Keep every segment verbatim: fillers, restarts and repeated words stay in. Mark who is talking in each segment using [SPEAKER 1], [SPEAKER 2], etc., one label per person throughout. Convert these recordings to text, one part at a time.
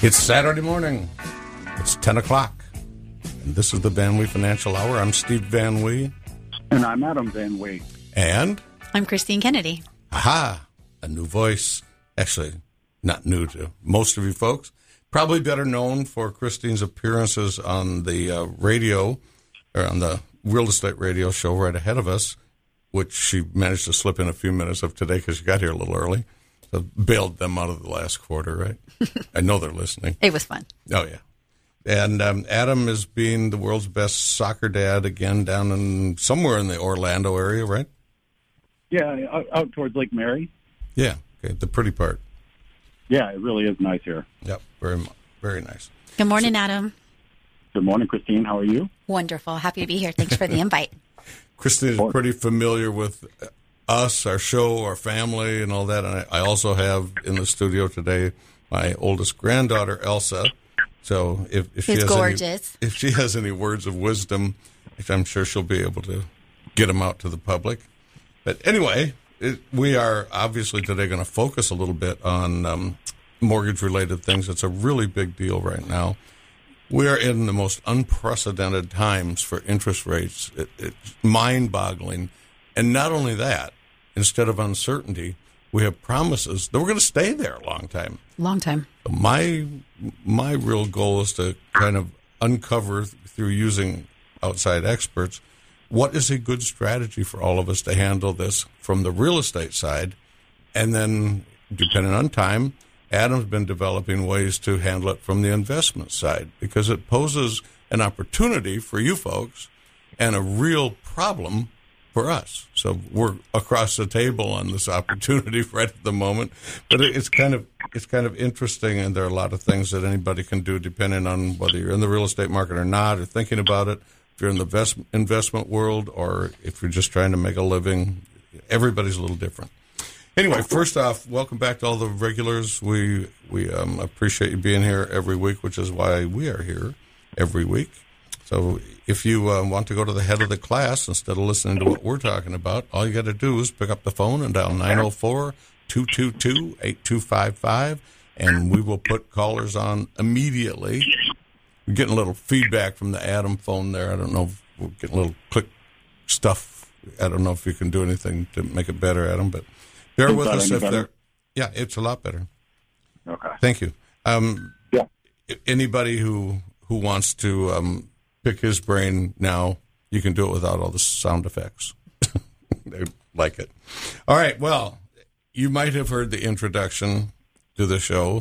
[SPEAKER 1] It's Saturday morning. It's ten o'clock. And this is the Van Wee Financial Hour. I'm Steve Van Wee.
[SPEAKER 2] And I'm Adam Van Wee.
[SPEAKER 1] And?
[SPEAKER 3] I'm Christine Kennedy.
[SPEAKER 1] Aha! A new voice. Actually, not new to most of you folks. Probably better known for Christine's appearances on the uh, radio, or on the real estate radio show right ahead of us, which she managed to slip in a few minutes of today because she got here a little early. So bailed them out of the last quarter, right? I know they're listening.
[SPEAKER 3] It was fun.
[SPEAKER 1] Oh, yeah. And um, Adam is being the world's best soccer dad again down in somewhere in the Orlando area, right?
[SPEAKER 2] Yeah, out, out towards Lake Mary.
[SPEAKER 1] Yeah, okay, the pretty part.
[SPEAKER 2] Yeah, it really is nice here.
[SPEAKER 1] Yep, very, very nice.
[SPEAKER 3] Good morning,
[SPEAKER 1] so,
[SPEAKER 3] Adam.
[SPEAKER 2] Good morning, Christine. How are you?
[SPEAKER 3] Wonderful. Happy to be here. Thanks for the invite.
[SPEAKER 1] Christine is pretty familiar with us, our show, our family, and all that. And I, I also have in the studio today my oldest granddaughter, Elsa. So if, if she
[SPEAKER 3] She's
[SPEAKER 1] has
[SPEAKER 3] gorgeous.
[SPEAKER 1] Any, if she has any words of wisdom, I'm sure she'll be able to get them out to the public. But anyway, it, we are obviously today going to focus a little bit on um, mortgage-related things. It's a really big deal right now. We are in the most unprecedented times for interest rates. It, it's mind-boggling. And not only that, instead of uncertainty, we have promises that we're going to stay there a long time.
[SPEAKER 3] Long time.
[SPEAKER 1] My my real goal is to kind of uncover through using outside experts what is a good strategy for all of us to handle this from the real estate side. And then, depending on time, Adam's been developing ways to handle it from the investment side because it poses an opportunity for you folks and a real problem for us. So we're across the table on this opportunity right at the moment. But it's kind of it's kind of interesting, and there are a lot of things that anybody can do depending on whether you're in the real estate market or not, or thinking about it. If you're in the invest, investment world, or if you're just trying to make a living, everybody's a little different. Anyway, first off, welcome back to all the regulars. We we um, appreciate you being here every week, which is why we are here every week. So if you uh, want to go to the head of the class instead of listening to what we're talking about, all you got to do is pick up the phone and dial nine oh four, two two two, eight two five five, and we will put callers on immediately. We're getting a little feedback from the Adam phone there. I don't know if we're getting a little click stuff. I don't know if you can do anything to make it better, Adam, but bear with us if they're... Yeah, it's a lot better.
[SPEAKER 2] Okay.
[SPEAKER 1] Thank you. Um,
[SPEAKER 2] yeah.
[SPEAKER 1] Anybody who, who wants to... Um, pick his brain now, you can do it without all the sound effects. They like it. All right, well, you might have heard the introduction to the show,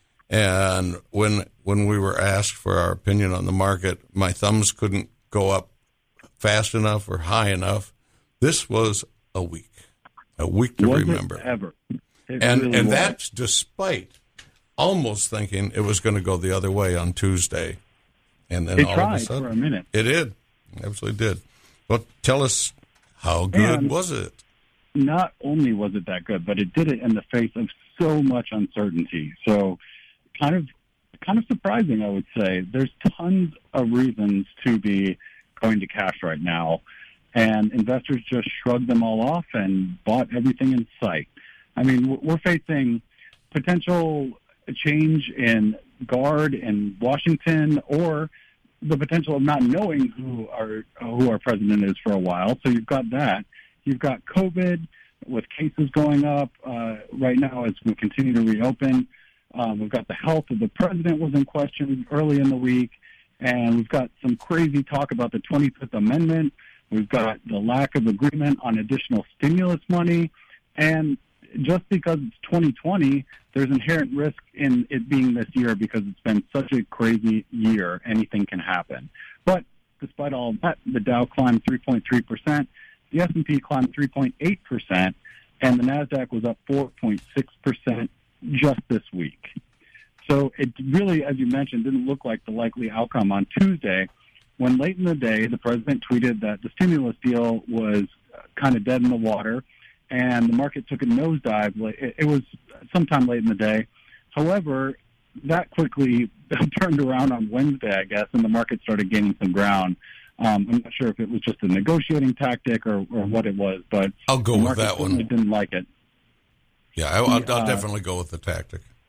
[SPEAKER 1] and when when we were asked for our opinion on the market, my thumbs couldn't go up fast enough or high enough. This was a week, a week to
[SPEAKER 2] was
[SPEAKER 1] remember.
[SPEAKER 2] It ever. It
[SPEAKER 1] and
[SPEAKER 2] really
[SPEAKER 1] and
[SPEAKER 2] was.
[SPEAKER 1] that's despite almost thinking it was going to go the other way on Tuesday. And then
[SPEAKER 2] it
[SPEAKER 1] all
[SPEAKER 2] tried
[SPEAKER 1] of a sudden,
[SPEAKER 2] for a minute.
[SPEAKER 1] It did. Absolutely did. Well, tell us, how good
[SPEAKER 2] and
[SPEAKER 1] was it?
[SPEAKER 2] Not only was it that good, but it did it in the face of so much uncertainty. So kind of kind of surprising, I would say. There's tons of reasons to be going to cash right now, and investors just shrugged them all off and bought everything in sight. I mean, we're facing potential change in guard in Washington, or the potential of not knowing who our who our president is for a while. So you've got that. You've got COVID with cases going up uh, right now as we continue to reopen. Um, we've got the health of the president was in question early in the week, and we've got some crazy talk about the twenty-fifth Amendment. We've got the lack of agreement on additional stimulus money, and just because it's twenty twenty, there's inherent risk in it being this year because it's been such a crazy year. Anything can happen. But despite all of that, the Dow climbed three point three percent, the S and P climbed three point eight percent, and the NASDAQ was up four point six percent just this week. So it really, as you mentioned, didn't look like the likely outcome on Tuesday, when late in the day, the president tweeted that the stimulus deal was kind of dead in the water, and the market took a nosedive. It was sometime late in the day. However, that quickly turned around on Wednesday, I guess, and the market started gaining some ground. Um, I'm not sure if it was just a negotiating tactic or, or what it was, but
[SPEAKER 1] I'll go
[SPEAKER 2] the
[SPEAKER 1] with
[SPEAKER 2] market
[SPEAKER 1] that one.
[SPEAKER 2] Didn't like it.
[SPEAKER 1] Yeah, I, I'll, I'll
[SPEAKER 2] uh,
[SPEAKER 1] definitely go with the tactic.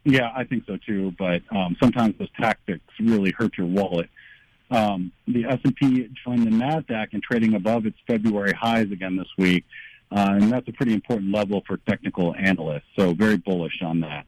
[SPEAKER 2] Yeah, I think so too. But um, sometimes those tactics really hurt your wallet. Um, the S and P joined the NASDAQ in trading above its February highs again this week, uh, and that's a pretty important level for technical analysts. So very bullish on that.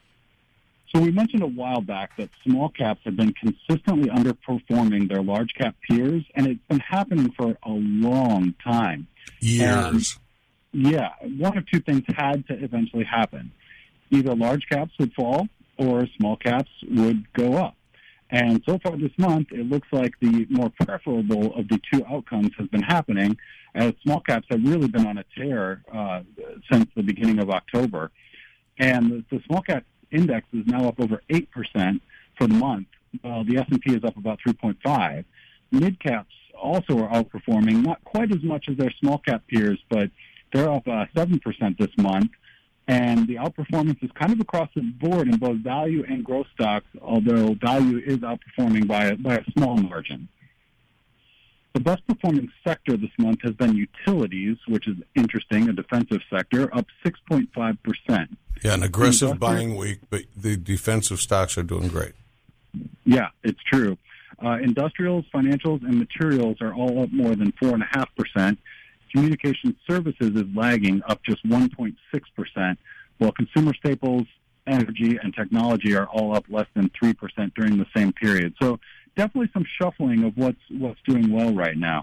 [SPEAKER 2] So we mentioned a while back that small caps have been consistently underperforming their large cap peers, and it's been happening for a long time.
[SPEAKER 1] Years.
[SPEAKER 2] And, yeah, one of two things had to eventually happen. Either large caps would fall or small caps would go up. And so far this month, it looks like the more preferable of the two outcomes has been happening, as small caps have really been on a tear uh, since the beginning of October. And the, the small cap index is now up over eight percent for the month, while the S and P is up about three point five. Mid caps also are outperforming, not quite as much as their small cap peers, but they're up uh, seven percent this month. And the outperformance is kind of across the board in both value and growth stocks, although value is outperforming by a, by a small margin. The best performing sector this month has been utilities, which is interesting, a defensive sector, up six point five percent.
[SPEAKER 1] Yeah, an aggressive buying week, but the defensive stocks are doing great.
[SPEAKER 2] Yeah, it's true. Uh, industrials, financials, and materials are all up more than four point five percent. Communication services is lagging, up just one point six percent, while consumer staples, energy, and technology are all up less than three percent during the same period. So definitely some shuffling of what's what's doing well right now.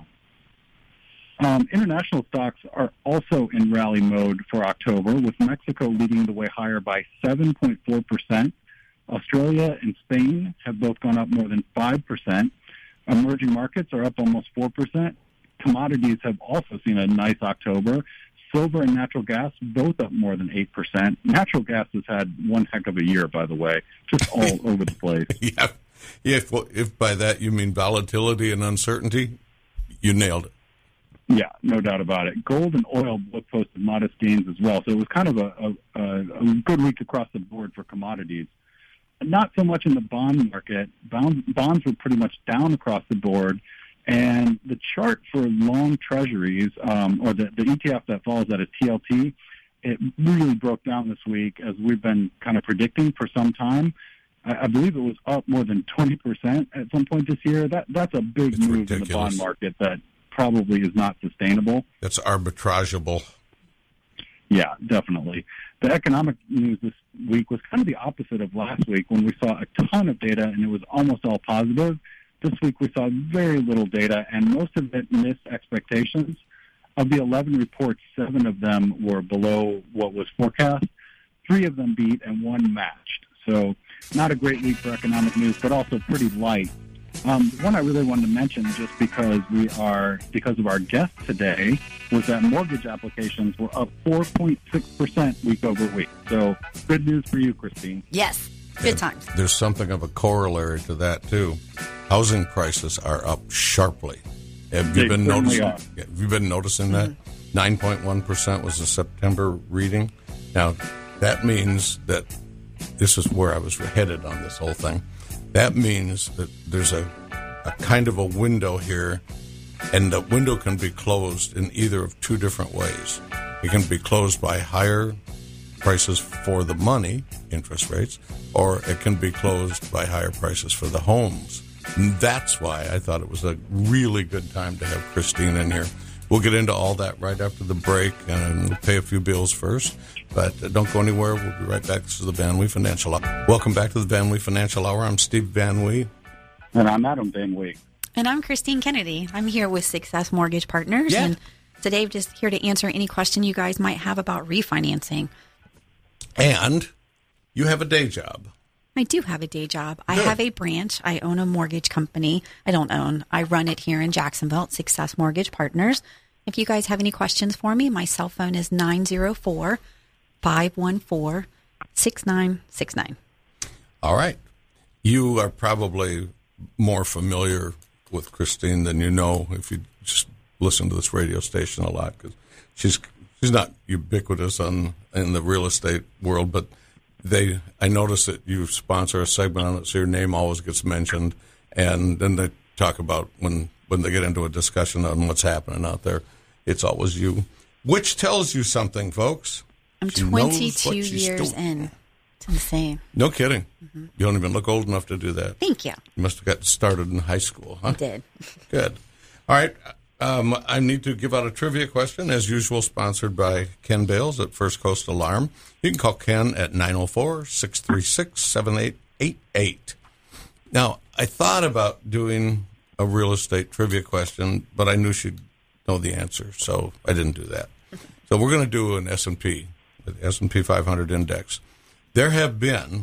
[SPEAKER 2] Um, international stocks are also in rally mode for October, with Mexico leading the way higher by seven point four percent. Australia and Spain have both gone up more than five percent. Emerging markets are up almost four percent. Commodities have also seen a nice October. Silver and natural gas both up more than eight percent. Natural gas has had one heck of a year, by the way, just all over the place.
[SPEAKER 1] Yeah, if, if by that you mean volatility and uncertainty, you nailed it.
[SPEAKER 2] Yeah, no doubt about it. Gold and oil both posted modest gains as well. So it was kind of a, a, a good week across the board for commodities. Not so much in the bond market. Bond, bonds were pretty much down across the board. And the chart for long treasuries, um, or the, the E T F that follows that is T L T, it really broke down this week, as we've been kind of predicting for some time. I, I believe it was up more than twenty percent at some point this year. That That's a big
[SPEAKER 1] it's
[SPEAKER 2] move
[SPEAKER 1] ridiculous.
[SPEAKER 2] in the bond market that probably is not sustainable.
[SPEAKER 1] That's arbitrageable.
[SPEAKER 2] Yeah, definitely. The economic news this week was kind of the opposite of last week, when we saw a ton of data and it was almost all positive. This week we saw very little data, and most of it missed expectations. Of the eleven reports, seven of them were below what was forecast. Three of them beat, and one matched. So not a great week for economic news, but also pretty light. Um, one I really wanted to mention, just because we are, because of our guest today, was that mortgage applications were up four point six percent week over week. So good news for you, Christine.
[SPEAKER 3] Yes, good times.
[SPEAKER 1] There's something of a corollary to that, too. Housing prices are up sharply. Have you
[SPEAKER 2] They
[SPEAKER 1] been
[SPEAKER 2] certainly
[SPEAKER 1] noticing?
[SPEAKER 2] are.
[SPEAKER 1] Have you been noticing that? Nine point one percent was the September reading. Now, that means that this is where I was headed on this whole thing. That means that there's a, a kind of a window here, and the window can be closed in either of two different ways. It can be closed by higher prices for the money, interest rates, or it can be closed by higher prices for the homes. And that's why I thought it was a really good time to have Christine in here. We'll get into all that right after the break, and we'll pay a few bills first. But uh, don't go anywhere. We'll be right back. This is the Van Wee Financial Hour. Welcome back to the Van Wee Financial Hour. I'm Steve Van Wee.
[SPEAKER 2] And I'm Adam Van Wee.
[SPEAKER 3] And I'm Christine Kennedy. I'm here with Success Mortgage Partners.
[SPEAKER 1] Yeah.
[SPEAKER 3] And today I'm just here to answer any question you guys might have about refinancing.
[SPEAKER 1] And you have a day job.
[SPEAKER 3] I do have a day job. I
[SPEAKER 1] Good.
[SPEAKER 3] have a branch. I own a mortgage company. I don't own. I run it here in Jacksonville at Success Mortgage Partners. If you guys have any questions for me, my cell phone is nine zero four, five one four, six nine six nine.
[SPEAKER 1] All right. You are probably more familiar with Christine than you know if you just listen to this radio station a lot, because she's she's not ubiquitous on in the real estate world, but they I notice that you sponsor a segment on it, so your name always gets mentioned, and then they talk about when when they get into a discussion on what's happening out there, it's always you, which tells you something, folks.
[SPEAKER 3] I'm
[SPEAKER 1] She knows
[SPEAKER 3] twenty-two
[SPEAKER 1] what she's
[SPEAKER 3] years
[SPEAKER 1] doing.
[SPEAKER 3] in. It's insane.
[SPEAKER 1] No kidding. Mm-hmm. You don't even look old enough to do that.
[SPEAKER 3] Thank you.
[SPEAKER 1] You must have got started in high school, huh?
[SPEAKER 3] I did.
[SPEAKER 1] Good. All right. Um, I need to give out a trivia question, as usual, sponsored by Ken Bales at First Coast Alarm. You can call Ken at nine oh four, six three six, seven eight eight eight. Now, I thought about doing a real estate trivia question, but I knew she'd know the answer, so I didn't do that. So we're going to do an S and P, the S and P five hundred index. There have been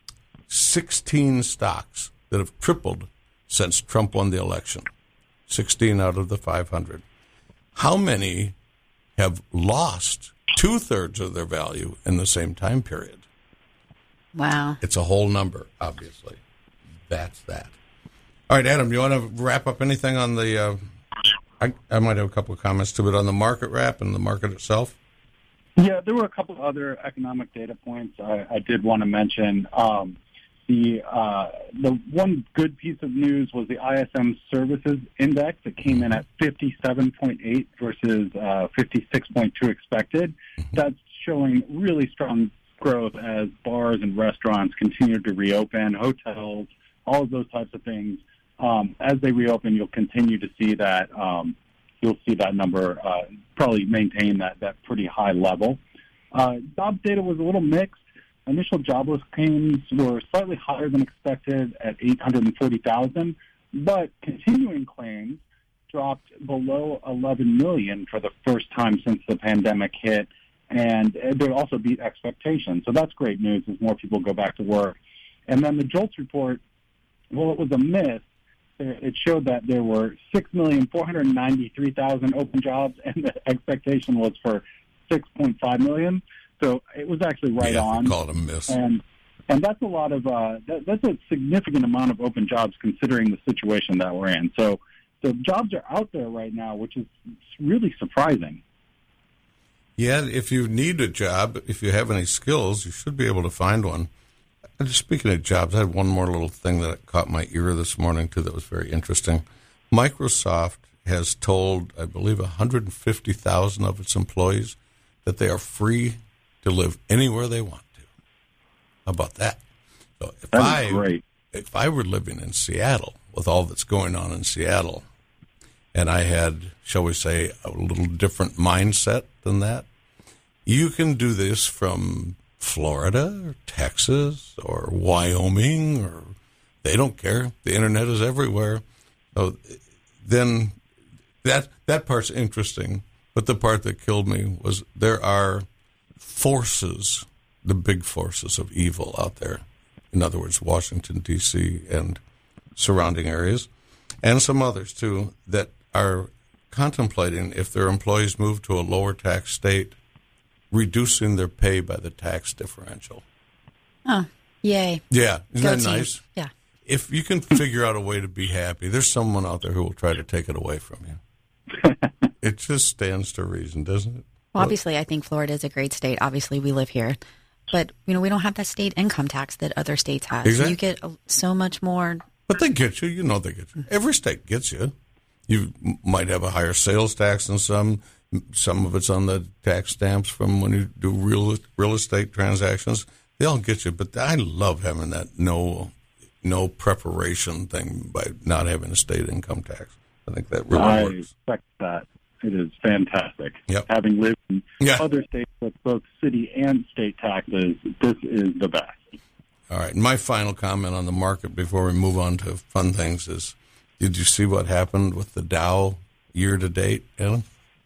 [SPEAKER 1] sixteen stocks that have tripled since Trump won the election. sixteen out of the five hundred. How many have lost two-thirds of their value in the same time period?
[SPEAKER 3] Wow.
[SPEAKER 1] It's a whole number, obviously. That's that. All right, Adam, do you want to wrap up anything on the... Uh, I, I might have a couple of comments to it on the market wrap and the market itself.
[SPEAKER 2] Yeah, there were a couple of other economic data points I, I did want to mention. Um, The uh, the one good piece of news was the I S M Services Index. It came in at fifty-seven point eight versus uh, fifty-six point two expected. That's showing really strong growth as bars and restaurants continue to reopen, hotels, all of those types of things. Um, as they reopen, you'll continue to see that. Um, you'll see that number uh, probably maintain that that pretty high level. Uh, jobs data was a little mixed. Initial jobless claims were slightly higher than expected at eight hundred forty thousand, but continuing claims dropped below eleven million for the first time since the pandemic hit, and they also beat expectations. So that's great news as more people go back to work. And then the JOLTS report, well, it was a miss. It showed that there were six million four hundred ninety-three thousand open jobs, and the expectation was for six point five million. So it was actually right
[SPEAKER 1] yeah,
[SPEAKER 2] on.
[SPEAKER 1] Call it a miss.
[SPEAKER 2] And and that's a lot of uh, that, that's a significant amount of open jobs considering the situation that we're in. So so jobs are out there right now, which is really surprising.
[SPEAKER 1] Yeah, if you need a job, if you have any skills, you should be able to find one. And just speaking of jobs, I had one more little thing that caught my ear this morning too that was very interesting. Microsoft has told, I believe, one hundred fifty thousand of its employees that they are free to live anywhere they want to. How about that? So if
[SPEAKER 2] That is
[SPEAKER 1] I
[SPEAKER 2] great.
[SPEAKER 1] if I were living in Seattle with all that's going on in Seattle, and I had, shall we say, a little different mindset than that, you can do this from Florida or Texas or Wyoming, or they don't care. The internet is everywhere. So then that that part's interesting. But the part that killed me was there are forces, the big forces of evil out there. In other words, Washington, D C and surrounding areas, and some others too, that are contemplating, if their employees move to a lower tax state, reducing their pay by the tax differential.
[SPEAKER 3] Oh, yay.
[SPEAKER 1] Yeah, isn't
[SPEAKER 3] Go
[SPEAKER 1] that
[SPEAKER 3] team.
[SPEAKER 1] nice?
[SPEAKER 3] Yeah.
[SPEAKER 1] If you can figure out a way to be happy, there's someone out there who will try to take it away from you. It just stands to reason, doesn't it?
[SPEAKER 3] Well, obviously, I think Florida is a great state. Obviously, we live here. But, you know, we don't have that state income tax that other states have.
[SPEAKER 1] Exactly.
[SPEAKER 3] So you get so much more.
[SPEAKER 1] But they get you. You know they get you. Every state gets you. You might have a higher sales tax than some. Some of it's on the tax stamps from when you do real real estate transactions. They all get you. But I love having that no no preparation thing by not having a state income tax. I think that really
[SPEAKER 2] I
[SPEAKER 1] works.
[SPEAKER 2] expect that. It is fantastic.
[SPEAKER 1] Yep.
[SPEAKER 2] Having lived in
[SPEAKER 1] Yeah.
[SPEAKER 2] other states with both city and state taxes, this is the best.
[SPEAKER 1] All right. My final comment on the market before we move on to fun things is, did you see what happened with the Dow year to date, Ellen?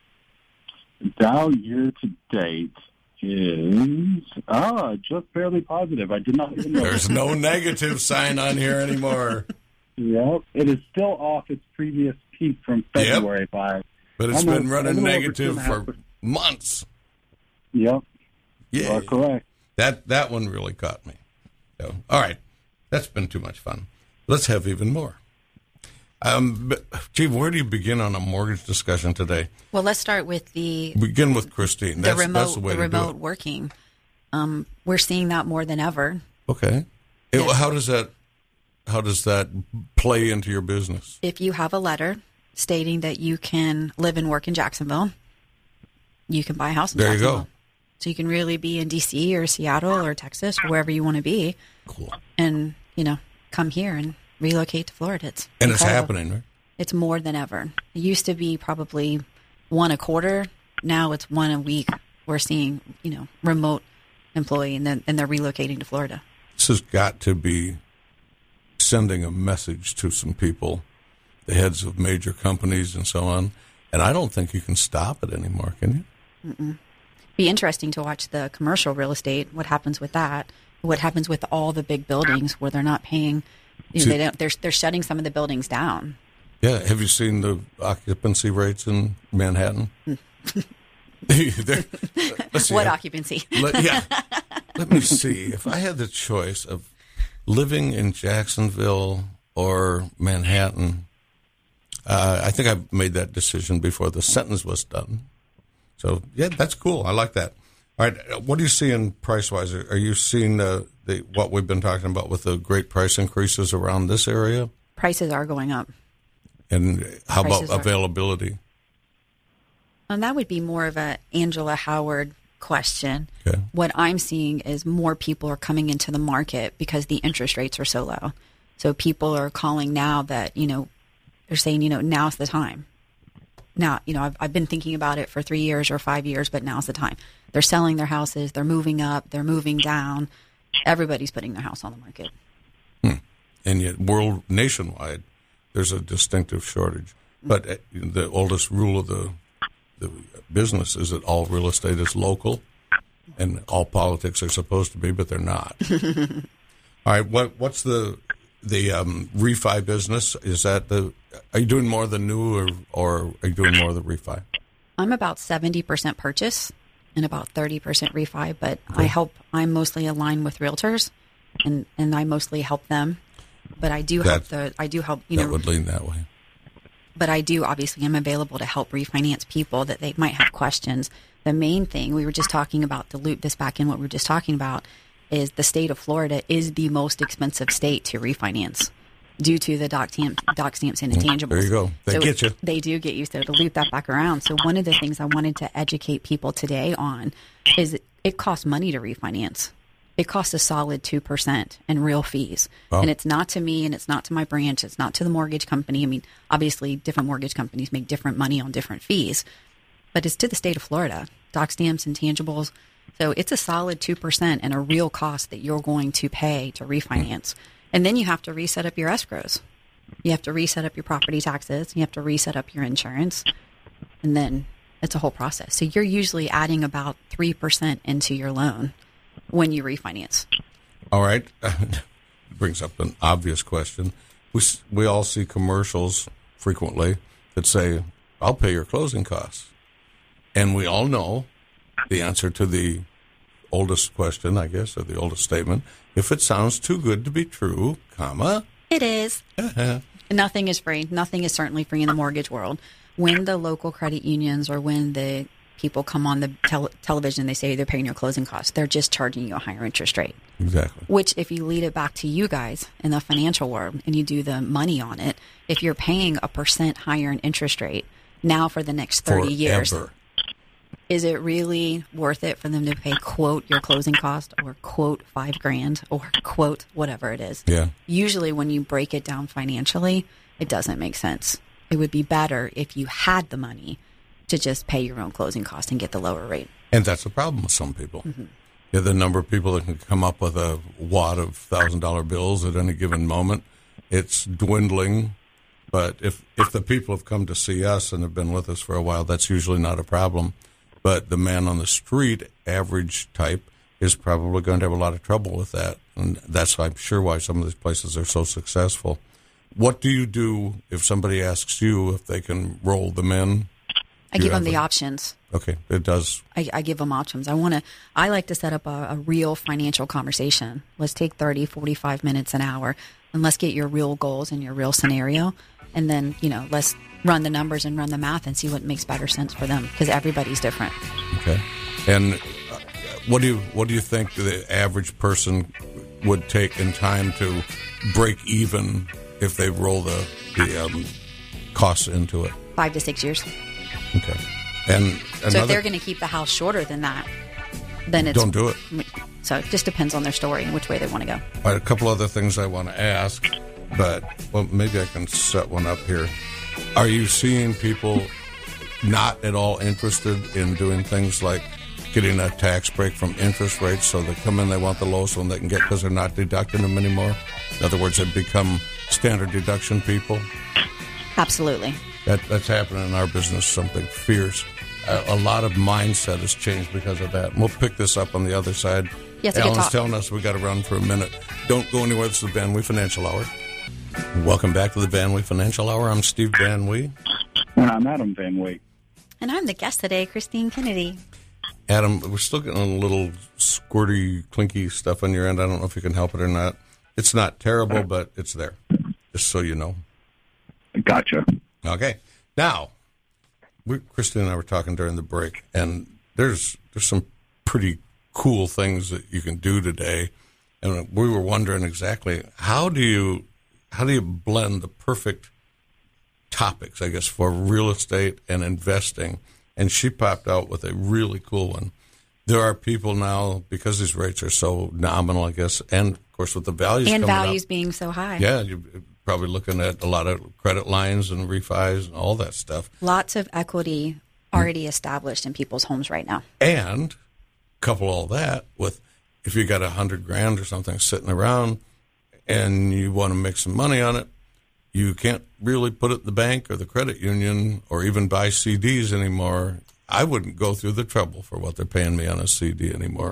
[SPEAKER 2] Dow year to date is ah just barely positive. I did not even know.
[SPEAKER 1] There's no negative sign on here anymore.
[SPEAKER 2] Yep, it is still off its previous peak from February
[SPEAKER 1] Yep.
[SPEAKER 2] by.
[SPEAKER 1] But it's
[SPEAKER 2] almost
[SPEAKER 1] been
[SPEAKER 2] a
[SPEAKER 1] running
[SPEAKER 2] little over
[SPEAKER 1] negative
[SPEAKER 2] two and a half
[SPEAKER 1] for
[SPEAKER 2] percent.
[SPEAKER 1] months.
[SPEAKER 2] Yep,
[SPEAKER 1] Yeah.
[SPEAKER 2] you are correct.
[SPEAKER 1] That that one really caught me. So, all right. That's been too much fun. Let's have even more. Um, but, gee, where do you begin on a mortgage discussion today?
[SPEAKER 3] Well, let's start with the
[SPEAKER 1] Begin with Christine. That's
[SPEAKER 3] the remote
[SPEAKER 1] that's the way
[SPEAKER 3] the
[SPEAKER 1] to do
[SPEAKER 3] remote
[SPEAKER 1] it.
[SPEAKER 3] working. Um, we're seeing that more than ever.
[SPEAKER 1] Okay. It-
[SPEAKER 3] Yeah.
[SPEAKER 1] how does that how does that play into your business?
[SPEAKER 3] If you have a letter stating that you can live and work in Jacksonville, you can buy a house in
[SPEAKER 1] There you
[SPEAKER 3] Jacksonville.
[SPEAKER 1] go.
[SPEAKER 3] So you can really be in D C or Seattle or Texas or wherever you want to be.
[SPEAKER 1] Cool.
[SPEAKER 3] And, you know, come here and relocate to Florida. It's
[SPEAKER 1] and
[SPEAKER 3] incredible.
[SPEAKER 1] It's happening, right?
[SPEAKER 3] It's more than ever. It used to be probably one a quarter. Now it's one a week. We're seeing, you know, remote employee, and then and they're relocating to Florida.
[SPEAKER 1] This has got to be sending a message to some people, the heads of major companies and so on. And I don't think you can stop it anymore, can you?
[SPEAKER 3] Mm-mm. Be interesting to watch the commercial real estate. What happens with that? What happens with all the big buildings where they're not paying? You know,
[SPEAKER 1] See,
[SPEAKER 3] they don't. They're they're shutting some of the buildings down.
[SPEAKER 1] Yeah. Have you seen the occupancy rates in Manhattan? Let's see.
[SPEAKER 3] What
[SPEAKER 1] I,
[SPEAKER 3] occupancy?
[SPEAKER 1] Let, yeah. Let me see. If I had the choice of living in Jacksonville or Manhattan, uh, I think I made that decision before the sentence was done. So, yeah, that's cool. I like that. All right. What do you see in price-wise? Are you seeing the, the what we've been talking about with the great price increases around this area?
[SPEAKER 3] Prices are going up.
[SPEAKER 1] And how
[SPEAKER 3] Prices
[SPEAKER 1] about
[SPEAKER 3] are-
[SPEAKER 1] availability?
[SPEAKER 3] And that would be more of a Angela Howard question.
[SPEAKER 1] Okay.
[SPEAKER 3] What I'm seeing is more people are coming into the market because the interest rates are so low. So people are calling now that, you know, they're saying, you know, now's the time. Now, you know, I've, I've been thinking about it for three years or five years, but now's the time. They're selling their houses. They're moving up. They're moving down. Everybody's putting their house on the market.
[SPEAKER 1] Hmm. And yet, world nationwide, there's a distinctive shortage. But uh, the oldest rule of the the business is that all real estate is local, and all politics are supposed to be, but they're not. All right, what what's the the um, refi business? Is that the? Are you doing more of the new, or or are you doing more of the refi?
[SPEAKER 3] I'm about seventy percent purchase and about thirty percent refi, but
[SPEAKER 1] Okay.
[SPEAKER 3] I help. I'm mostly aligned with realtors, and and I mostly help them. But I do help
[SPEAKER 1] That-
[SPEAKER 3] the. I do help. You
[SPEAKER 1] That
[SPEAKER 3] know.
[SPEAKER 1] would lean that way.
[SPEAKER 3] But I do, obviously, I'm available to help refinance people that they might have questions. The main thing, we were just talking about, to loop this back in what we were just talking about, is the state of Florida is the most expensive state to refinance due to the doc, stamp, doc stamps and intangibles.
[SPEAKER 1] There you go. They
[SPEAKER 3] So
[SPEAKER 1] get you.
[SPEAKER 3] They do get you. So to loop that back around. So one of the things I wanted to educate people today on is it costs money to refinance. It costs a solid two percent in real fees.
[SPEAKER 1] Wow.
[SPEAKER 3] And it's not to me and it's not to my branch. It's not to the mortgage company. I mean, obviously, different mortgage companies make different money on different fees. But it's to the state of Florida, doc stamps, intangibles. So it's a solid two percent and a real cost that you're going to pay to refinance. And then you have to reset up your escrows. You have to reset up your property taxes. You have to reset up your insurance. And then it's a whole process. So you're usually adding about three percent into your loan when you refinance.
[SPEAKER 1] All right. Brings up an obvious question. We s- we all see commercials frequently that say, I'll pay your closing costs. And we all know the answer to the oldest question, I guess, or the oldest statement. If it sounds too good to be true, comma.
[SPEAKER 3] It is. Nothing is free. Nothing is certainly free in the mortgage world. When the local credit unions or when the people come on the tel- television, they say they're paying your closing costs. They're just charging you a higher interest rate.
[SPEAKER 1] Exactly.
[SPEAKER 3] Which, if you lead it back to you guys in the financial world and you do the money on it, if you're paying a percent higher in interest rate now for the next thirty years,
[SPEAKER 1] Forever.
[SPEAKER 3] is it really worth it for them to pay, quote, your closing cost or quote five grand or quote whatever it is?
[SPEAKER 1] Yeah.
[SPEAKER 3] Usually when you break it down financially, it doesn't make sense. It would be better if you had the money to just pay your own closing cost and get the lower rate.
[SPEAKER 1] And that's the problem with some people.
[SPEAKER 3] Mm-hmm.
[SPEAKER 1] Yeah, the number of people that can come up with a wad of one thousand dollar bills at any given moment, it's dwindling. But if, if the people have come to see us and have been with us for a while, that's usually not a problem. But the man on the street, average type, is probably going to have a lot of trouble with that. And that's, I'm sure, why some of these places are so successful. What do you do if somebody asks you if they can roll them in?
[SPEAKER 3] I
[SPEAKER 1] Do you
[SPEAKER 3] give them
[SPEAKER 1] have
[SPEAKER 3] the
[SPEAKER 1] a-
[SPEAKER 3] options.
[SPEAKER 1] Okay, it does.
[SPEAKER 3] I, I give them options. I want to, I like to set up a, a real financial conversation. Let's take thirty, forty-five minutes, an hour, and let's get your real goals and your real scenario. And then, you know, let's run the numbers and run the math and see what makes better sense for them because everybody's different.
[SPEAKER 1] Okay. And uh, what do you what do you think the average person would take in time to break even if they roll the the um, costs into it?
[SPEAKER 3] Five to six years.
[SPEAKER 1] Okay. And
[SPEAKER 3] So
[SPEAKER 1] another,
[SPEAKER 3] if they're going to keep the house shorter than that, then it's
[SPEAKER 1] don't do it.
[SPEAKER 3] So it just depends on their story and which way they want to go.
[SPEAKER 1] All right, a couple other things I want to ask, but well, maybe I can set one up here. Are you seeing people not at all interested in doing things like getting a tax break from interest rates, so they come in, they want the lowest one they can get because they're not deducting them anymore? In other words, they become standard deduction people?
[SPEAKER 3] Absolutely.
[SPEAKER 1] That, that's happening in our business, something fierce. A, a lot of mindset has changed because of that. And we'll pick this up on the other side.
[SPEAKER 3] Yes,
[SPEAKER 1] Alan's telling us we got to run for a minute. Don't go anywhere. This is the Van Wee Financial Hour. Welcome back to the Van Wee Financial Hour. I'm Steve Van Wee.
[SPEAKER 2] And I'm Adam Van Wee.
[SPEAKER 3] And I'm the guest today, Christine Kennedy.
[SPEAKER 1] Adam, we're still getting a little squirty, clinky stuff on your end. I don't know if you can help it or not. It's not terrible, but it's there, just so you know.
[SPEAKER 2] Gotcha.
[SPEAKER 1] Okay. Now, we, Christine and I were talking during the break, and there's there's some pretty cool things that you can do today. And we were wondering exactly how do you how do you blend the perfect topics, I guess, for real estate and investing. And she popped out with a really cool one. There are people now, because these rates are so nominal, I guess, and of course with the values
[SPEAKER 3] and
[SPEAKER 1] coming
[SPEAKER 3] values
[SPEAKER 1] up,
[SPEAKER 3] being so high.
[SPEAKER 1] Yeah, you're probably looking at a lot of credit lines and refis and all that stuff.
[SPEAKER 3] Lots of equity already established in people's homes right now.
[SPEAKER 1] And couple all that with, if you got a hundred grand or something sitting around and you want to make some money on it, you can't really put it in the bank or the credit union or even buy C Ds anymore. I wouldn't go through the trouble for what they're paying me on a C D anymore.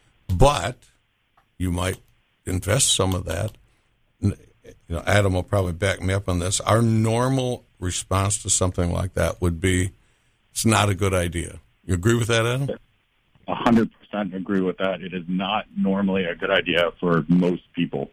[SPEAKER 1] But you might invest some of that. You know, Adam will probably back me up on this. Our normal response to something like that would be, it's not a good idea. You agree with that, Adam?
[SPEAKER 2] A hundred percent agree with that. It is not normally a good idea for most people.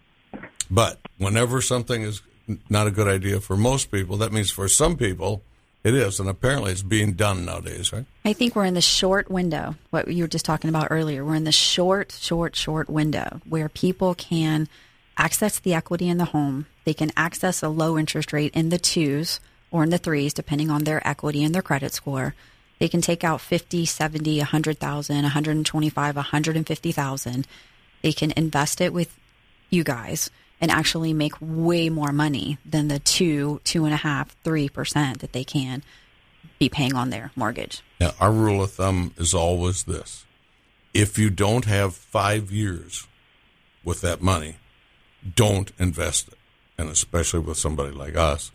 [SPEAKER 1] But whenever something is not a good idea for most people, that means for some people it is, and apparently it's being done nowadays, right?
[SPEAKER 3] I think we're in the short window, what you were just talking about earlier. We're in the short, short, short window where people can access the equity in the home. They can access a low interest rate in the twos or in the threes, depending on their equity and their credit score. They can take out fifty, seventy, one hundred thousand, one hundred twenty-five, one hundred fifty thousand. They can invest it with you guys and actually make way more money than the two, two and a half, three percent that they can be paying on their mortgage.
[SPEAKER 1] Now, our rule of thumb is always this: if you don't have five years with that money, don't invest it, and especially with somebody like us,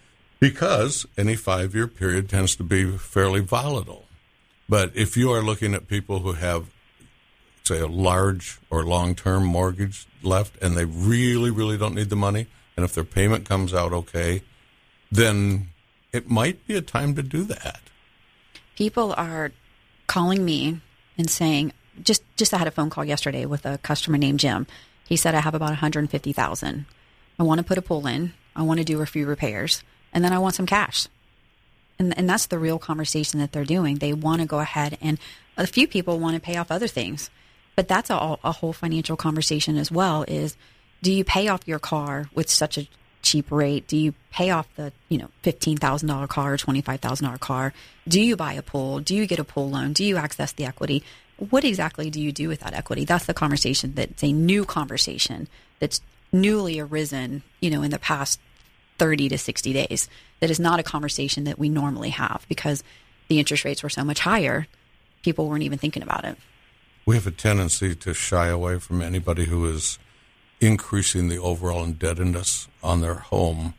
[SPEAKER 1] because any five-year period tends to be fairly volatile. But if you are looking at people who have, say, a large or long-term mortgage left, and they really, really don't need the money, and if their payment comes out okay, then it might be a time to do that.
[SPEAKER 3] People are calling me and saying, just, just I had a phone call yesterday with a customer named Jim. He said, I have about one hundred fifty thousand dollars. I want to put a pool in. I want to do a few repairs. And then I want some cash. And and that's the real conversation that they're doing. They want to go ahead, and a few people want to pay off other things. But that's a, a whole financial conversation as well, is do you pay off your car with such a cheap rate? Do you pay off the, you know, fifteen thousand dollars car or twenty-five thousand dollars car? Do you buy a pool? Do you get a pool loan? Do you access the equity? What exactly do you do with that equity? That's the conversation that's a new conversation that's newly arisen, you know, in the past thirty to sixty days. That is not a conversation that we normally have because the interest rates were so much higher. People weren't even thinking about it.
[SPEAKER 1] We have a tendency to shy away from anybody who is increasing the overall indebtedness on their home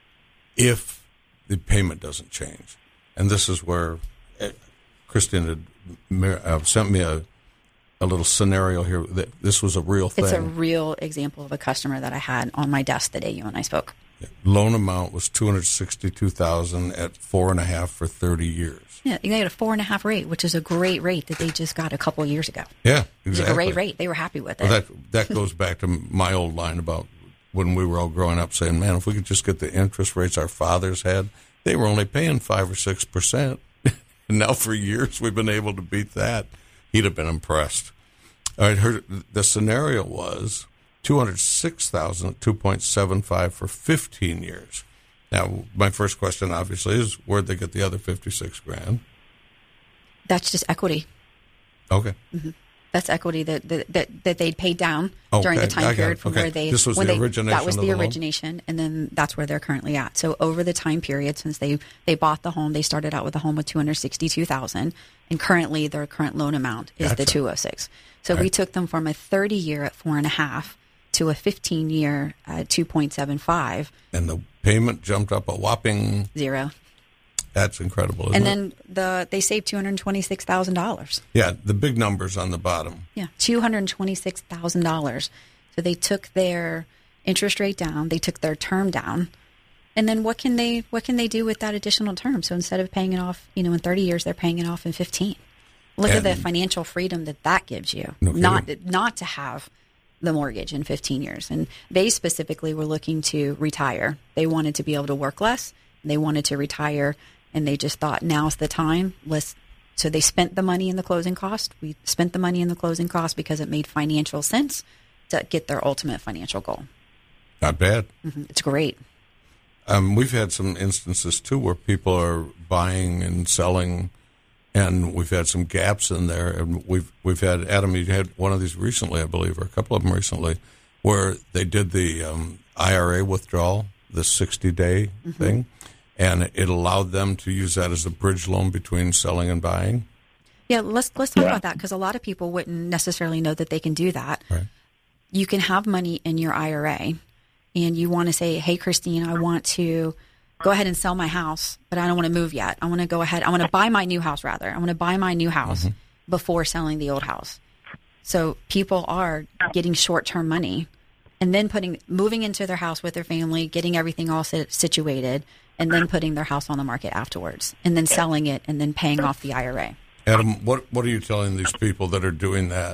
[SPEAKER 1] if the payment doesn't change. And this is where Kristen had uh, sent me a, a little scenario here. That this was a real thing.
[SPEAKER 3] It's a real example of a customer that I had on my desk the day you and I spoke.
[SPEAKER 1] Loan amount was two hundred sixty-two thousand dollars at four and a half for thirty years.
[SPEAKER 3] Yeah, they had a four and a half rate, which is a great rate that they just got a couple of years ago.
[SPEAKER 1] Yeah, exactly.
[SPEAKER 3] It was a great rate. They were happy with it.
[SPEAKER 1] Well, that that goes back to my old line about when we were all growing up saying, man, if we could just get the interest rates our fathers had, they were only paying five or six percent. And now for years we've been able to beat that. He'd have been impressed. All right, her, the scenario was two hundred six thousand dollars at two point seven five for fifteen years. Now, my first question, obviously, is where'd they get the other fifty-six grand?
[SPEAKER 3] That's just equity.
[SPEAKER 1] Okay.
[SPEAKER 3] Mm-hmm. That's equity that that, that, that they'd paid down
[SPEAKER 1] okay.
[SPEAKER 3] during the time period from
[SPEAKER 1] okay.
[SPEAKER 3] where they
[SPEAKER 1] this was
[SPEAKER 3] when
[SPEAKER 1] the
[SPEAKER 3] they,
[SPEAKER 1] origination.
[SPEAKER 3] That was
[SPEAKER 1] of
[SPEAKER 3] the,
[SPEAKER 1] the
[SPEAKER 3] origination,
[SPEAKER 1] loan?
[SPEAKER 3] and then that's where they're currently at. So over the time period since they they bought the home, they started out with a home of two hundred sixty-two thousand dollars, and currently their current loan amount is
[SPEAKER 1] gotcha.
[SPEAKER 3] the two hundred six. So
[SPEAKER 1] right.
[SPEAKER 3] we took them from a thirty year at four and a half to a fifteen year at two point seven five.
[SPEAKER 1] And the payment jumped up a whopping
[SPEAKER 3] zero.
[SPEAKER 1] That's incredible, isn't
[SPEAKER 3] and
[SPEAKER 1] it?
[SPEAKER 3] then the they saved two hundred twenty-six thousand dollars.
[SPEAKER 1] Yeah, the big numbers on the bottom.
[SPEAKER 3] Yeah, two hundred twenty-six thousand dollars. So they took their interest rate down, they took their term down, and then what can they what can they do with that additional term? So instead of paying it off, you know, in thirty years, they're paying it off in fifteen. Look
[SPEAKER 1] and
[SPEAKER 3] at the financial freedom that that gives you.
[SPEAKER 1] No
[SPEAKER 3] not not to have the mortgage in fifteen years. And they specifically were looking to retire. They wanted to be able to work less. They wanted to retire. And they just thought, now's the time. Let's, so they spent the money in the closing cost. We spent the money in the closing cost because it made financial sense to get their ultimate financial goal.
[SPEAKER 1] Not bad.
[SPEAKER 3] Mm-hmm. It's great.
[SPEAKER 1] Um, we've had some instances, too, where people are buying and selling, and we've had some gaps in there. And we've we've had, Adam, you had one of these recently, I believe, or a couple of them recently, where they did the um, I R A withdrawal, the sixty-day mm-hmm. thing. And it allowed them to use that as a bridge loan between selling and buying?
[SPEAKER 3] Yeah, let's let's talk
[SPEAKER 2] yeah.
[SPEAKER 3] about that, because a lot of people wouldn't necessarily know that they can do that.
[SPEAKER 1] Right.
[SPEAKER 3] You can have money in your I R A, and you want to say, hey, Christine, I want to go ahead and sell my house, but I don't want to move yet. I want to go ahead. I want to buy my new house, rather. I want to buy my new house mm-hmm. before selling the old house. So people are getting short-term money and then putting moving into their house with their family, getting everything all situated, and then putting their house on the market afterwards, and then selling it, and then paying off the I R A.
[SPEAKER 1] Adam, what what are you telling these people that are doing that?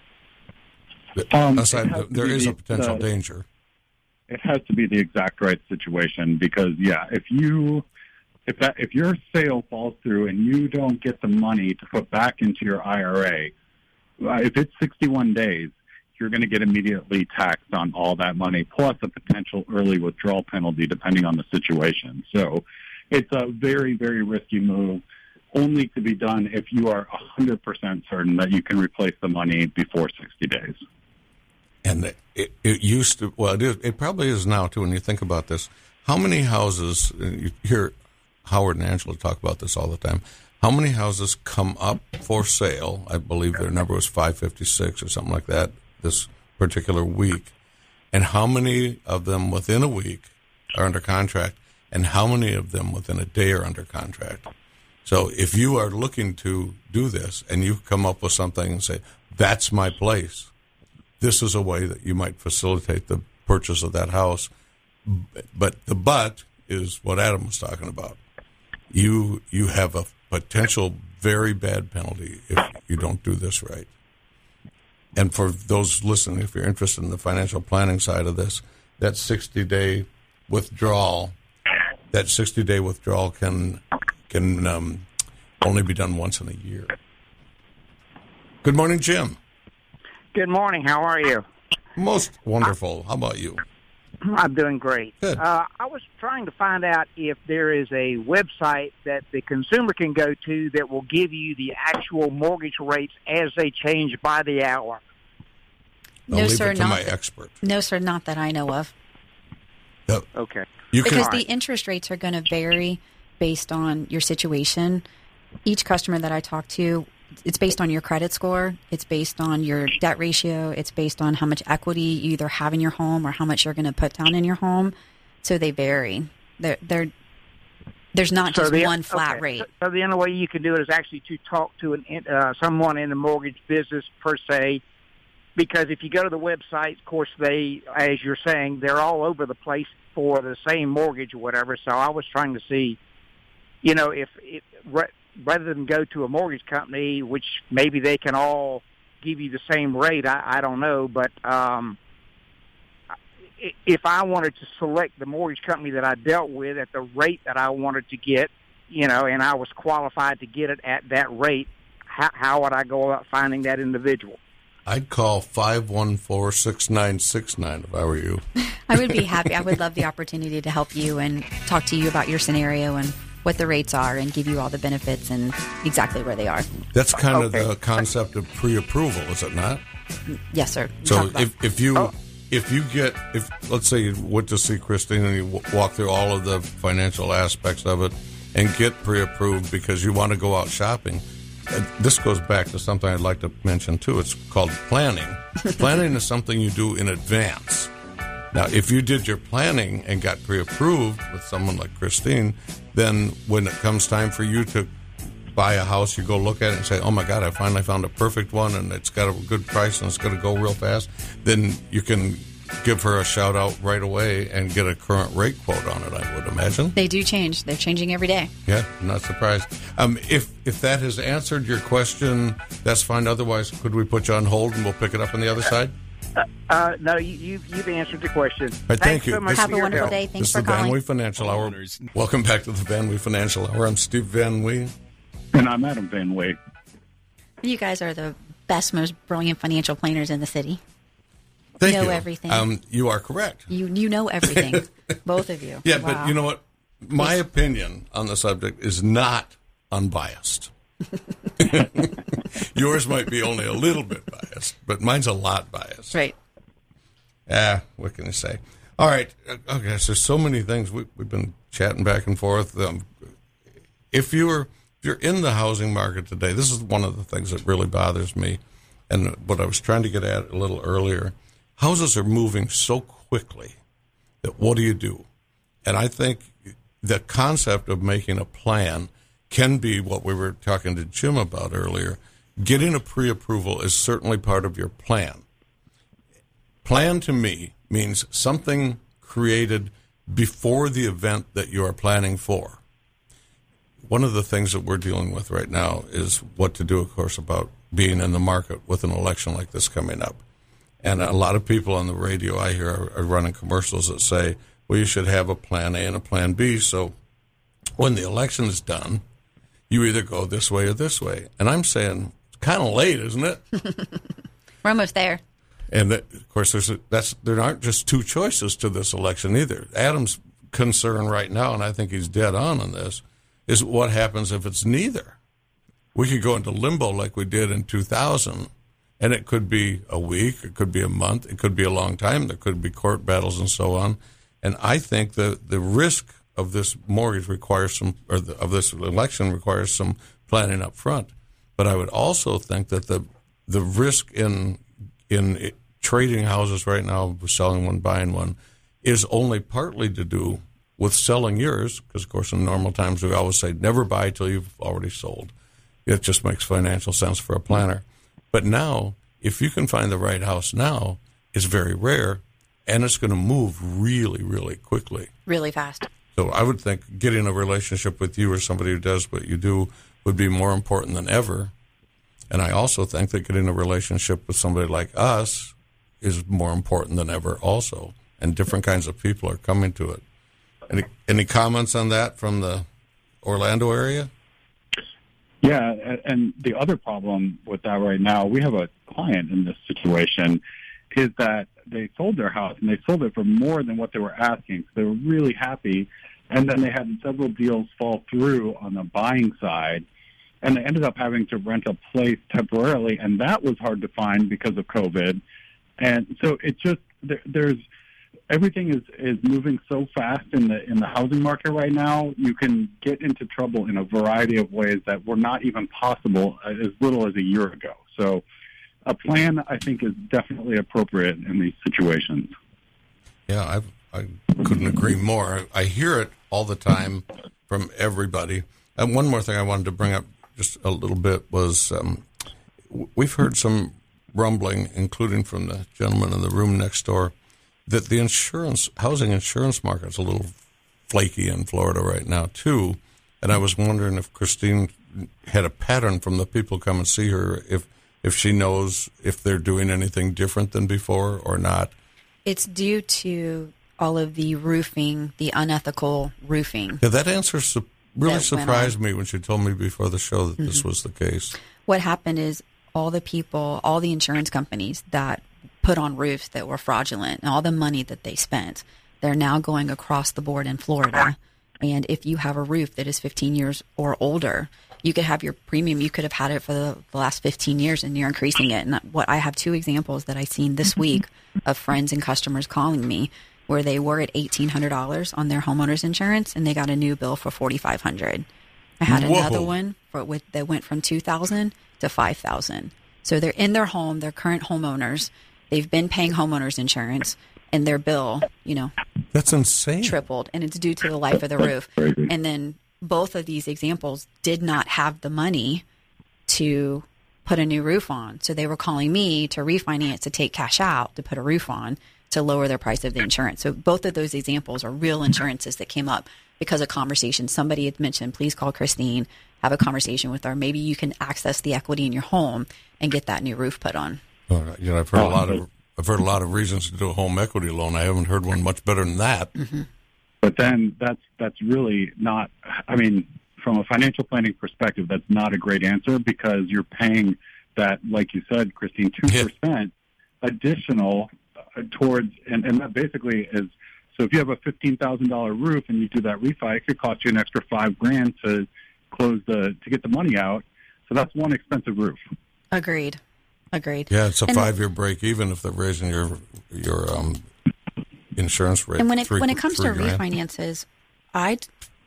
[SPEAKER 2] Um,
[SPEAKER 1] Aside, there is
[SPEAKER 2] the,
[SPEAKER 1] a potential
[SPEAKER 2] the,
[SPEAKER 1] danger.
[SPEAKER 2] It has to be the exact right situation, because yeah, if you if that if your sale falls through and you don't get the money to put back into your I R A, uh, if it's sixty-one days, you're going to get immediately taxed on all that money, plus a potential early withdrawal penalty depending on the situation. So it's a very, very risky move, only to be done if you are one hundred percent certain that you can replace the money before sixty days.
[SPEAKER 1] And it, it used to, well, it, is, it probably is now, too, when you think about this. How many houses, you hear Howard and Angela talk about this all the time, how many houses come up for sale? I believe their number was five fifty-six or something like that this particular week, and how many of them within a week are under contract, and how many of them within a day are under contract. So if you are looking to do this and you come up with something and say, that's my place, this is a way that you might facilitate the purchase of that house. But the but is what Adam was talking about. You you have a potential very bad penalty if you don't do this right. And for those listening, if you're interested in the financial planning side of this, that sixty-day withdrawal, that sixty-day withdrawal can can um, only be done once in a year. Good morning, Jim.
[SPEAKER 4] Good morning. How are you?
[SPEAKER 1] Most wonderful. How about you?
[SPEAKER 4] I'm doing great.
[SPEAKER 1] Good.
[SPEAKER 4] Uh, I was trying to find out if there is a website that the consumer can go to that will give you the actual mortgage rates as they change by the hour.
[SPEAKER 1] I'll
[SPEAKER 3] no,
[SPEAKER 1] leave
[SPEAKER 3] sir,
[SPEAKER 1] it to
[SPEAKER 3] not
[SPEAKER 1] my
[SPEAKER 3] that,
[SPEAKER 1] expert.
[SPEAKER 3] No, sir, not that I know of.
[SPEAKER 1] Yep.
[SPEAKER 4] Okay.
[SPEAKER 1] You can,
[SPEAKER 3] because the interest rates are going to vary based on your situation. Each customer that I talk to, it's based on your credit score. It's based on your debt ratio. It's based on how much equity you either have in your home or how much you're going to put down in your home. So they vary. They're, they're, there's not
[SPEAKER 4] so
[SPEAKER 3] just
[SPEAKER 4] the,
[SPEAKER 3] one flat
[SPEAKER 4] okay.
[SPEAKER 3] rate.
[SPEAKER 4] So, so the only way you can do it is actually to talk to an uh, someone in the mortgage business per se, because if you go to the website, of course, they, as you're saying, they're all over the place for the same mortgage or whatever. So I was trying to see, you know, if it, rather than go to a mortgage company, which maybe they can all give you the same rate, I, I don't know. But um, if I wanted to select the mortgage company that I dealt with at the rate that I wanted to get, you know, and I was qualified to get it at that rate, how, how would I go about finding that individual?
[SPEAKER 1] I'd call five one four, six nine six nine if I were you.
[SPEAKER 3] I would be happy. I would love the opportunity to help you and talk to you about your scenario and what the rates are and give you all the benefits and exactly where they are.
[SPEAKER 1] That's kind
[SPEAKER 4] Okay.
[SPEAKER 1] of the concept of pre-approval, is it not?
[SPEAKER 3] Yes, sir. We
[SPEAKER 1] So
[SPEAKER 3] talked about-
[SPEAKER 1] if, if you
[SPEAKER 4] Oh.
[SPEAKER 1] if you get if let's say you went to see Christine and you w- walk through all of the financial aspects of it and get pre-approved because you want to go out shopping, uh, this goes back to something I'd like to mention too. It's called planning. Planning is something you do in advance. Now, if you did your planning and got pre-approved with someone like Christine, then when it comes time for you to buy a house, you go look at it and say, oh my God, I finally found a perfect one and it's got a good price and it's going to go real fast, then you can give her a shout out right away and get a current rate quote on it, I would imagine.
[SPEAKER 3] they do change. They're changing every day.
[SPEAKER 1] Yeah, I'm not surprised. Um, if if that has answered your question, that's fine. Otherwise, could we put you on hold and we'll pick it up on the other side?
[SPEAKER 4] Uh, no, you, you've, you've answered the question.
[SPEAKER 1] right, thank
[SPEAKER 4] Thanks
[SPEAKER 1] you.
[SPEAKER 4] so much
[SPEAKER 1] This-
[SPEAKER 3] Have
[SPEAKER 4] for
[SPEAKER 3] a
[SPEAKER 4] your
[SPEAKER 3] wonderful
[SPEAKER 4] help.
[SPEAKER 3] day. Thanks
[SPEAKER 1] This
[SPEAKER 3] for
[SPEAKER 1] is the Van
[SPEAKER 3] calling.
[SPEAKER 1] Wee Financial Hour. Welcome back to the Van Wee Financial Hour. I'm Steve Van Wee.
[SPEAKER 2] And I'm Adam Van Wee.
[SPEAKER 3] You guys are the best, most brilliant financial planners in the city.
[SPEAKER 1] Thank
[SPEAKER 3] Know
[SPEAKER 1] you.
[SPEAKER 3] everything.
[SPEAKER 1] Um, you are correct.
[SPEAKER 3] You you know everything, both of you.
[SPEAKER 1] Yeah,
[SPEAKER 3] Wow.
[SPEAKER 1] but you know what? My opinion on the subject is not unbiased. Yours might be only a little bit biased, but mine's a lot biased.
[SPEAKER 3] Right.
[SPEAKER 1] Ah, what can I say? All right. Okay, so there's so many things. We, we've been chatting back and forth. Um, if you're if you're in the housing market today, this is one of the things that really bothers me, and what I was trying to get at a little earlier. Houses are moving so quickly that what do you do? And I think the concept of making a plan can be what we were talking to Jim about earlier. Getting a pre-approval is certainly part of your plan. Plan to me means something created before the event that you are planning for. One of the things that we're dealing with right now is what to do, of course, about being in the market with an election like this coming up. And a lot of people on the radio I hear are, are running commercials that say, well, you should have a plan A and a plan B. So when the election is done, you either go this way or this way. And I'm saying, it's kind of late, isn't it?
[SPEAKER 3] We're almost there.
[SPEAKER 1] And that, of course, there's a, that's there aren't just two choices to this election either. Adam's concern right now, and I think he's dead on on this, is what happens if it's neither. We could go into limbo like we did in two thousand, and it could be a week, it could be a month, it could be a long time, there could be court battles and so on. And I think the the risk of this mortgage requires some, or the, of this election requires some planning up front. But I would also think that the the risk in in it, trading houses right now, selling one, buying one, is only partly to do with selling yours, because, of course, in normal times we always say never buy till you've already sold. It just makes financial sense for a planner. But now, if you can find the right house now, it's very rare, and it's going to move really, really quickly.
[SPEAKER 3] Really fast.
[SPEAKER 1] So I would think getting a relationship with you or somebody who does what you do would be more important than ever. And I also think that getting a relationship with somebody like us is more important than ever also. And different kinds of people are coming to it. Any, any comments on that from the Orlando area?
[SPEAKER 2] Yeah, a- and the other problem with that right now, we have a client in this situation, is that they sold their house, and they sold it for more than what they were asking. So they were really happy, and then they had several deals fall through on the buying side, and they ended up having to rent a place temporarily, and that was hard to find because of COVID. And so it's just, there, there's, everything is, is moving so fast in the in the housing market right now. You can get into trouble in a variety of ways that were not even possible as little as a year ago. So a plan, I think, is definitely appropriate in these situations.
[SPEAKER 1] Yeah, I, I couldn't agree more. I hear it all the time from everybody. And one more thing I wanted to bring up just a little bit was um, we've heard some rumbling, including from the gentleman in the room next door, that the insurance, housing insurance market's a little flaky in Florida right now, too. And I was wondering if Christine had a pattern from the people come and see her, if if she knows if they're doing anything different than before or not.
[SPEAKER 3] It's due to all of the roofing, the unethical roofing.
[SPEAKER 1] Yeah, that answer su- really
[SPEAKER 3] That went
[SPEAKER 1] surprised me when she told me before the show that this was the case.
[SPEAKER 3] What happened is all the people, all the insurance companies that put on roofs that were fraudulent and all the money that they spent, they're now going across the board in Florida And if you have a roof that is fifteen years or older, you could have your premium, you could have had it for the, the last fifteen years and you're increasing it. And what I have two examples that I've seen this week of friends and customers calling me where they were at eighteen hundred dollars on their homeowner's insurance and they got a new bill for forty-five hundred dollars. I had
[SPEAKER 1] Whoa.
[SPEAKER 3] another one for with that went from two thousand dollars to five thousand dollars. So they're in their home, they're current homeowners. They've been paying homeowners insurance and their bill, you know,
[SPEAKER 1] that's insane.
[SPEAKER 3] Tripled, and it's due to the life of the roof. And then both of these examples did not have the money to put a new roof on. So they were calling me to refinance to take cash out to put a roof on to lower their price of the insurance. So both of those examples are real insurances that came up because of conversation. Somebody had mentioned, please call Christine, have a conversation with her. Maybe you can access the equity in your home and get that new roof put on.
[SPEAKER 1] Well, you know, I've heard a lot of I've heard a lot of reasons to do a home equity loan. I haven't heard one much better than that.
[SPEAKER 3] Mm-hmm.
[SPEAKER 2] But then that's that's really not. I mean, from a financial planning perspective, that's not a great answer because you're paying that, like you said, Christine, two percent yeah. additional uh, towards, and, and that basically is. So if you have a fifteen thousand dollar roof and you do that refi, it could cost you an extra five grand to close the to get the money out. So that's one expensive roof.
[SPEAKER 3] Agreed. Agreed.
[SPEAKER 1] Yeah, it's a
[SPEAKER 3] and
[SPEAKER 1] five-year break, even if they're raising your your um, insurance rate.
[SPEAKER 3] And when it
[SPEAKER 1] three,
[SPEAKER 3] when it comes to
[SPEAKER 1] grand.
[SPEAKER 3] refinances, I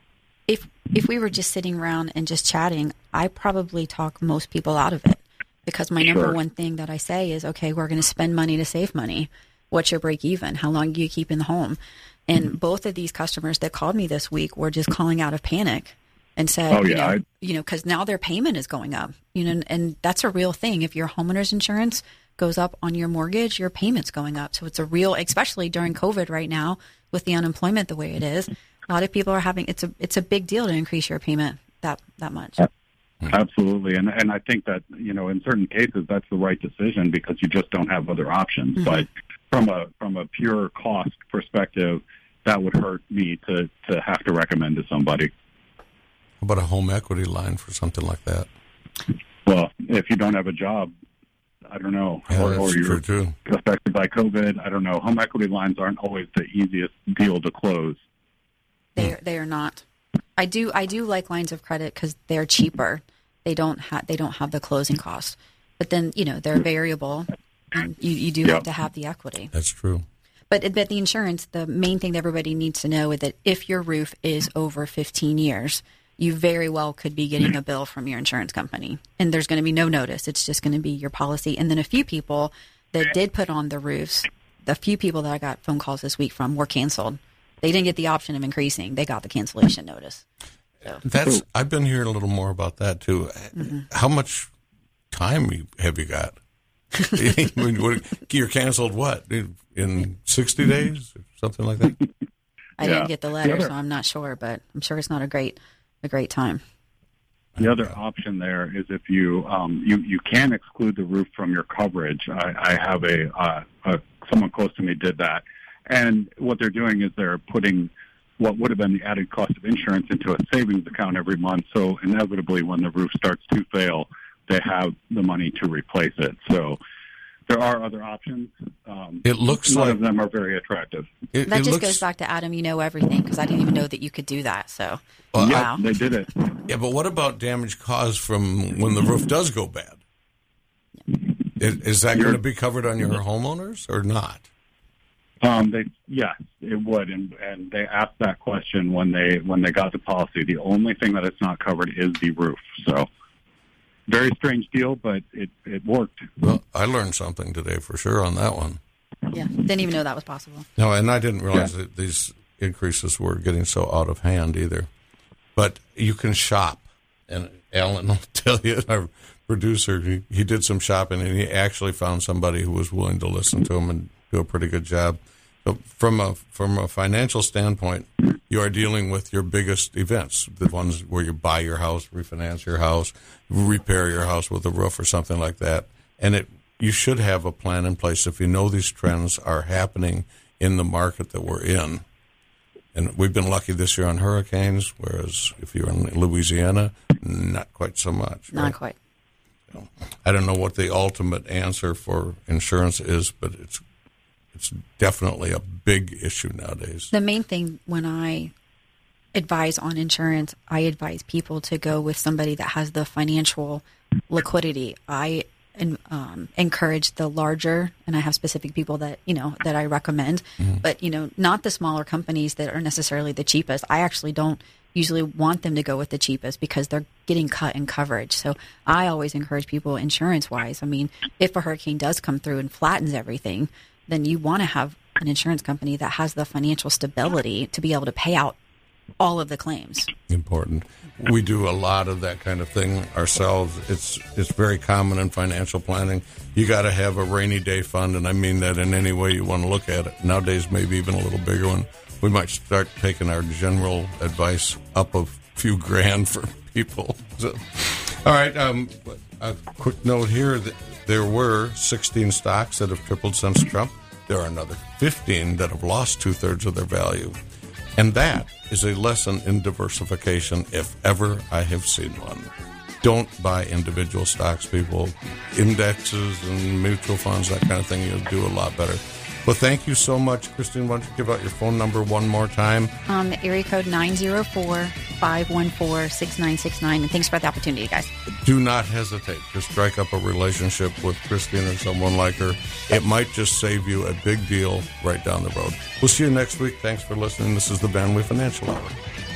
[SPEAKER 3] if if we were just sitting around and just chatting, I probably talk most people out of it because my
[SPEAKER 2] sure.
[SPEAKER 3] number one thing that I say is, okay, we're going to spend money to save money. What's your break even? How long do you keep in the home? And mm-hmm. both of these customers that called me this week were just calling out of panic. And said,
[SPEAKER 2] oh, yeah,
[SPEAKER 3] you know,
[SPEAKER 2] I...
[SPEAKER 3] you know, because now their payment is going up, you know, and that's a real thing. If your homeowner's insurance goes up on your mortgage, your payment's going up. So it's a real, especially during COVID right now with the unemployment the way it is. A lot of people are having it's a it's a big deal to increase your payment that that much.
[SPEAKER 2] Absolutely, and and I think that you know in certain cases that's the right decision because you just don't have other options. Mm-hmm. But from a from a pure cost perspective, that would hurt me to to have to recommend to somebody.
[SPEAKER 1] How about a home equity line for something like that?
[SPEAKER 2] Well, if you don't have a job, I don't know,
[SPEAKER 1] yeah,
[SPEAKER 2] or,
[SPEAKER 1] that's
[SPEAKER 2] or you're
[SPEAKER 1] true too.
[SPEAKER 2] affected by COVID, I don't know. Home equity lines aren't always the easiest deal to close.
[SPEAKER 3] They they are not. I do I do like lines of credit because they're cheaper. They don't have they don't have the closing cost, but then you know they're variable, and you you do
[SPEAKER 2] yep.
[SPEAKER 3] have to have the equity.
[SPEAKER 1] That's true.
[SPEAKER 3] But but the insurance, the main thing that everybody needs to know is that if your roof is over fifteen years. You very well could be getting a bill from your insurance company. And there's going to be no notice. It's just going to be your policy. And then a few people that did put on the roofs, the few people that I got phone calls this week from were canceled. They didn't get the option of increasing. They got the cancellation notice. So.
[SPEAKER 1] That's I've been hearing a little more about that, too. Mm-hmm. How much time have you got? You're canceled what? In sixty days? Or something like that?
[SPEAKER 3] I yeah. didn't get the letter, the other, so I'm not sure. But I'm sure it's not a great... a great time.
[SPEAKER 2] The other option there is if you um, you you can exclude the roof from your coverage. I, I have a, uh, a someone close to me did that, and what they're doing is they're putting what would have been the added cost of insurance into a savings account every month. So inevitably, when the roof starts to fail, they have the money to replace it. So there are other options. Um,
[SPEAKER 1] it looks
[SPEAKER 2] none
[SPEAKER 1] like
[SPEAKER 2] of them are very attractive.
[SPEAKER 3] It, that it just looks, goes back to Adam. You know everything because I didn't even know that you could do that. So
[SPEAKER 2] well,
[SPEAKER 3] wow,
[SPEAKER 2] yeah, they did it.
[SPEAKER 1] Yeah, but what about damage caused from when the roof does go bad? Is, is that going to be covered on your homeowners or not?
[SPEAKER 2] Um, they yes, it would, and and they asked that question when they when they got the policy. The only thing that it's not covered is the roof. So. Very strange deal, but it, it worked.
[SPEAKER 1] Well, I learned something today for sure on that one.
[SPEAKER 3] Yeah, didn't even know that was possible.
[SPEAKER 1] No, and I didn't realize
[SPEAKER 2] yeah.
[SPEAKER 1] that these increases were getting so out of hand either. But you can shop, and Alan will tell you, our producer, he, he did some shopping, and he actually found somebody who was willing to listen to him and do a pretty good job. So from a from a financial standpoint, you are dealing with your biggest events, the ones where you buy your house, refinance your house, repair your house with a roof or something like that. And it you should have a plan in place if you know these trends are happening in the market that we're in. And we've been lucky this year on hurricanes, whereas if you're in Louisiana, not quite so much.
[SPEAKER 3] Not
[SPEAKER 1] right?
[SPEAKER 3] quite.
[SPEAKER 1] So, I don't know what the ultimate answer for insurance is, but it's It's definitely a big issue nowadays.
[SPEAKER 3] The main thing when I advise on insurance, I advise people to go with somebody that has the financial liquidity. I um, encourage the larger, and I have specific people that, you know, that I recommend, mm-hmm. but, you know, not the smaller companies that are necessarily the cheapest. I actually don't usually want them to go with the cheapest because they're getting cut in coverage. So I always encourage people insurance wise. I mean, if a hurricane does come through and flattens everything, then you want to have an insurance company that has the financial stability to be able to pay out all of the claims.
[SPEAKER 1] Important. We do a lot of that kind of thing ourselves. It's it's very common in financial planning. You got to have a rainy day fund, and I mean that in any way you want to look at it. Nowadays, maybe even a little bigger one. We might start taking our general advice up a few grand for people. So, all right. Um, a quick note here: that there were sixteen stocks that have tripled since Trump. There are another fifteen that have lost two thirds of their value. And that is a lesson in diversification, if ever I have seen one. Don't buy individual stocks, people. Indexes and mutual funds, that kind of thing, you'll do a lot better. Well, thank you so much, Christine. Why don't you give out your phone number one more time?
[SPEAKER 3] Um, area code nine zero four, five one four, six nine six nine. And thanks for the opportunity, guys.
[SPEAKER 1] Do not hesitate to strike up a relationship with Christine or someone like her. It might just save you a big deal right down the road. We'll see you next week. Thanks for listening. This is the Van Wee Financial Hour.